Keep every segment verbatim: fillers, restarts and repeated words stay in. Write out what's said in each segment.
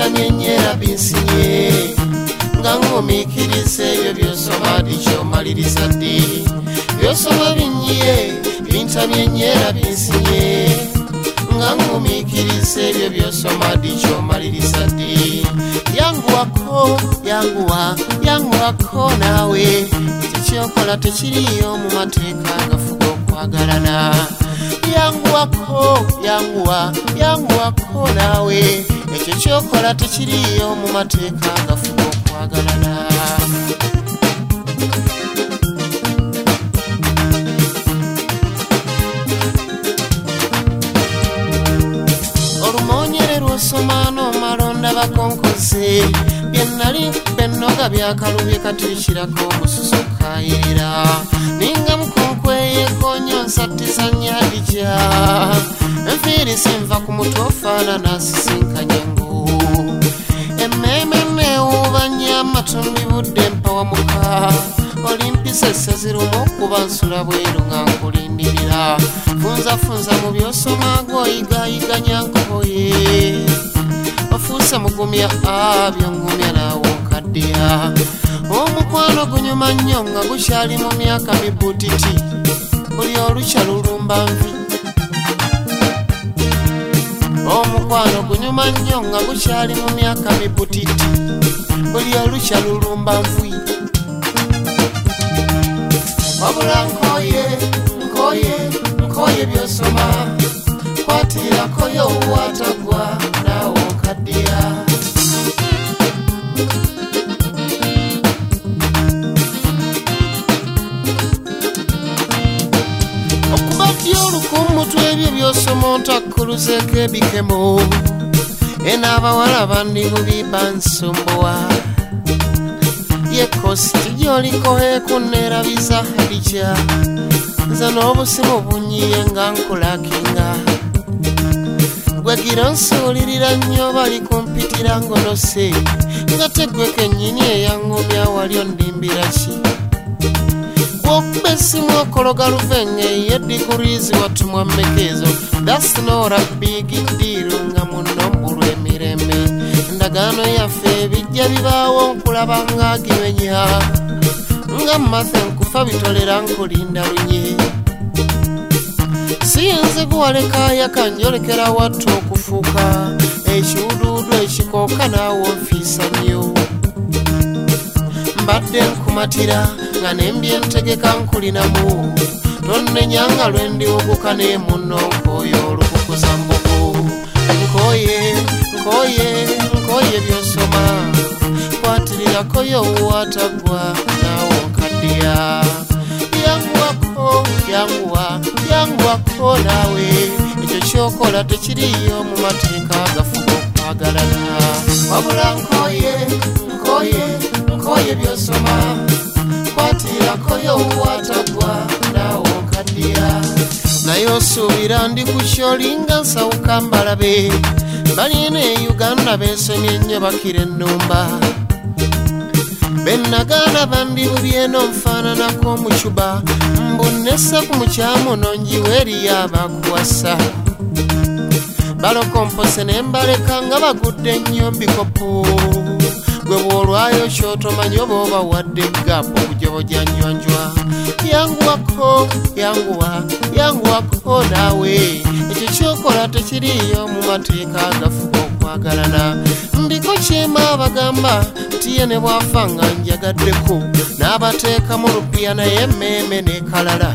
bintamyenyera binsinye nga nkumiikiriza ebyo byosoma dikyomaliriza ddi byosoma binyiye bintamyenyera binsinye nga nkumiikiriza ebyo byosoma dikyomaliriza ddi yanguwako yanguwa yanguwako naawe ekyokola tekiriyo mu mateeka agafuga okwagalana yanguwako yanguwa yanguwako naawe ekyo kyokola tekiriyo mu mateeka agafuga okwagalana olumoonyere lwosoma n'omalonda bakonkoze byenali bennoga byakalubye kati bikirako omususu okayirira ninga mukunkweyeko nsattiza nyadija enviiri sinva ku mutwe ofaanana sisinkanye ngu emmeeme neewuubanya amatumbi budde mpawamuka olimpisa essaziruma okuba nsula bweru nga nkulindirira funzafunza mu byosoma gwoyigayiganya nkoye ofuuse mugumya abyongumya naawe okaddiya omukwano gunyuma nnyo nga gukyali mu myaka mibutiti buli olukya lulumba nvi omukwano gunyuma nnyo nga gukyali mu myaka mibutiti buli olukya lulumba nvi wabula nkoye nkoye nkoye byosoma kwatirakoyo watagwa naawe okaddiya olukumutwe ebyo byosoma ontakkuluzeeko ebikemo enaabawala bandibubiba nsumbuwa yekositi gyolikoheeku neerabiza hadija nze n'obusimu bunyiye nga nkulakinga gwegira nsuulirira nnyo bali kumpitira ngonose nga tegweko ennyini eyaŋŋumya wali ondimbira ki okuba essimu okologa luvenge yedigurizi watumwa mmekezo that's not a big deal nga munombulwa emirembe endagaano yaffe bijja bibaawo nkulaba ng'agimenya nga mmathe nkufa bitolera nkulinda lunye siyinze guwalekaya kanjolekera wattu okufuuka ekiwuduudu ekikooka naawe onfiisa nnyo mbadde nkumatira nga nembye ntegeka nkulinamu tonnenyanga lwendiwuguka ne munno nkooye olukukuza mbugu nkoye nkoye nkoye byosoma kwatirirako watagwa naawe okaddiya yanguwako yanguwa yanguwako naawe ekyo kyokola tekiriyo mu mateeka agafuga okwagalana wabula nkoye nkoye nkoye byosoma kwatirakoyo watagwa naawe okaddiya naye osuubira ndi ku kyolinga nsawuka mbalabe balina e Uganda beesomye ennyo bakira ennumba bennagaana bandibubye eno nfaananako omucuba mbunessa ku mukyamu nonjiwa eriyo abakuwasa balokompose ne mbaleka nga bagudde ennyo mbikopo gwe bw'olwayo kyotomanyi oba oba wadde gapu bujobo gya nnywanjwa yanguwako yanguwa yanguwako naawe ekyo kyokola tekiriyo mu mateeka agafuga okwagalana mbiko kyema abagamba tiye ne bwafa nga njagaddeko n'abateeka mu lupiya naye emmeeme n'ekalala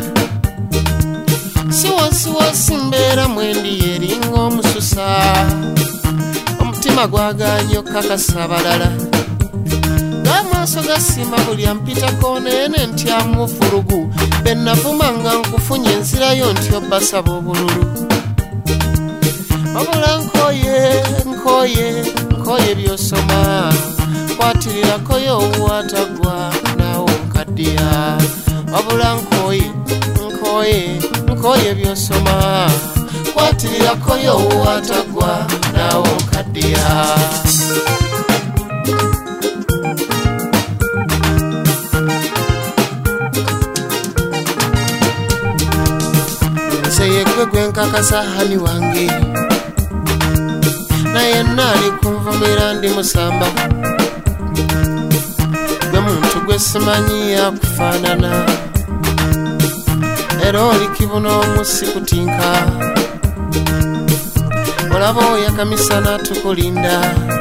siwasiwasi mbeera mwendi eringa omususa omutima gwaganye okukakasa abalala n'amaaso gasima buli ampitako neene ntyamu fulugu bennavuma nga nkufunye enzirayo nti obbasaba obululu wabula nkoye nkoye nkoye byosoma kwatirirako watagwa naawe okaddiya wabula nkoye nkoye nkoye byosoma kwatirirako watagwa naawe okaddiya nze yegwe gwe nkakasa hani wange naye yenna alikunvumira ndi musamba gwe muntu gwe simanyi yakufaanana era oli kibuno omusi kutinka olaba oyakamisana tukulinda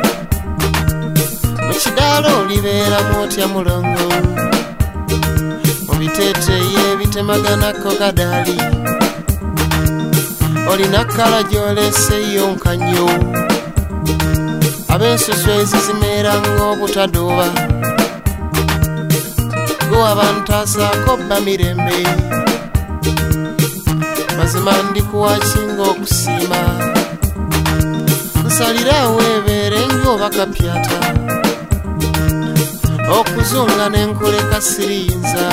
mu kidaala olibeeramu otya mulongo mu biteeteeyi ebitemaganako kadaali olina kkala gyoleeseyo nkanyo ab'ensusu ezizimeera ng'obutadooba gwe abantasaako bba mirembe mazima ndikuwakinga okusiima nsalirawo ebeere njoba kapyata okuzunga n'enkuleka siriyinza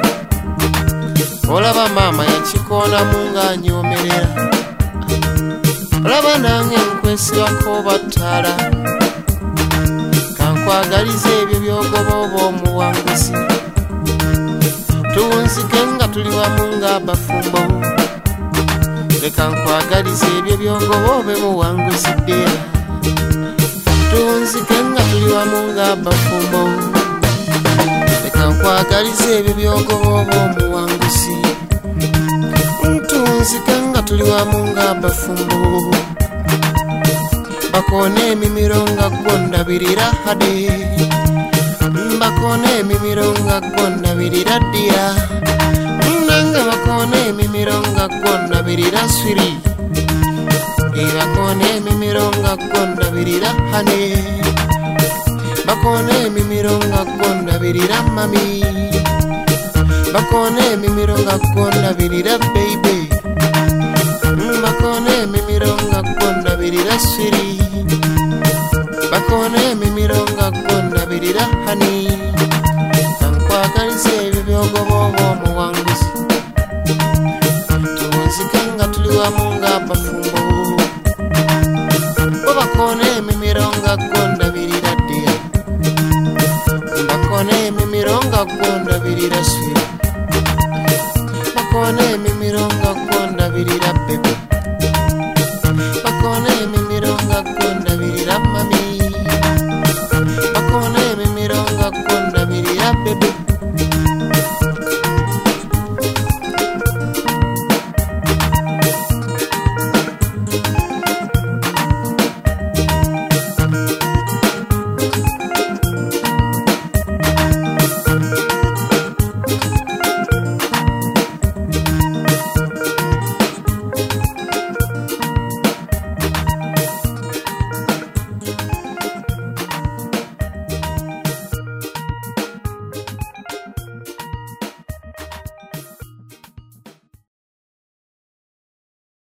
olaba maama yakikoonamu ng'anyoomerera olaba nange nkwesibako battaala kankwagaliza ebyo byogoba oba omuwanguzi tuwunzike nga tuli wamu ng'abafumbo leka nkwagaliza ebyo byogoba obe muwanguzi ddeya tuwunzike nga tuli wamu ng'abafumbo leka nkwagaliza ebyo byogoba oba omuwanguzi tuwunzike nga tuli wamu ng'abafumbo bakoona emimiro nga gwondabirira hade bakoona emimiro nga gwondabirira ddiya nange bakoona emimiro nga gwondabirira swiri bakoona emimiro nga gwondabirira hane bakoona emimiro nga gwondabirira mami bakoona emimiro nga gwondabirira beibe bakoona emimiro nga gwondabirira swiri bakoona emimiro nga gwondabirira hani kankwagaliza ebyo byogoba oba omuwanguzi tuwunzike nga tuli wamu ng'abafumbo bo bakoona emimiro nga gwondabirira ddeya bakoona emimiro nga gwondabirira swiri